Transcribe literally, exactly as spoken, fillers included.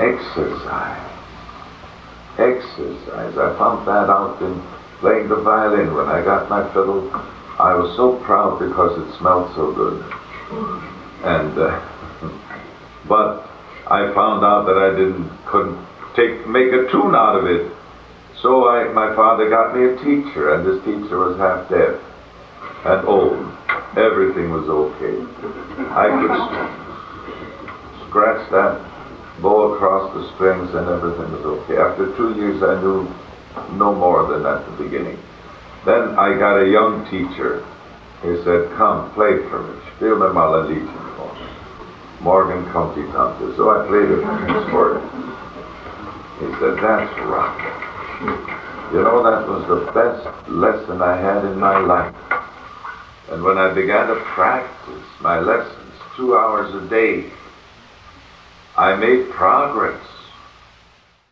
exercise. Exercise. I found that out in playing the violin. When I got my fiddle, I was so proud because it smelled so good. And uh, but I found out that I didn't couldn't take make a tune out of it. So I, my father got me a teacher, and this teacher was half deaf and old. Everything was okay. I could scratch that bow across the strings and everything was okay. After two years I knew no more than at the beginning. Then I got a young teacher. He said, come, play for me. Spiel mir mal ein Liedchen vor. Morgen kommt die Tante. So I played it for him. He said, that's right. You know, that was the best lesson I had in my life. And when I began to practice my lessons two hours a day, I made progress.